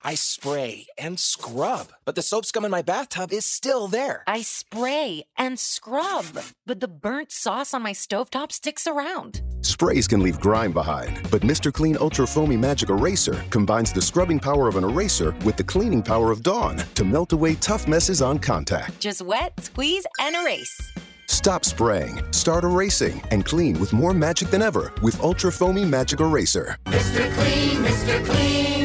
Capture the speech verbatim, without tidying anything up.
I spray and scrub, but the soap scum in my bathtub is still there. I spray and scrub, but the burnt sauce on my stovetop sticks around. Sprays can leave grime behind, but Mister Clean Ultra Foamy Magic Eraser combines the scrubbing power of an eraser with the cleaning power of Dawn to melt away tough messes on contact. Just wet, squeeze, and erase. Stop spraying, start erasing, and clean with more magic than ever with Ultra Foamy Magic Eraser. Mister Clean, Mister Clean.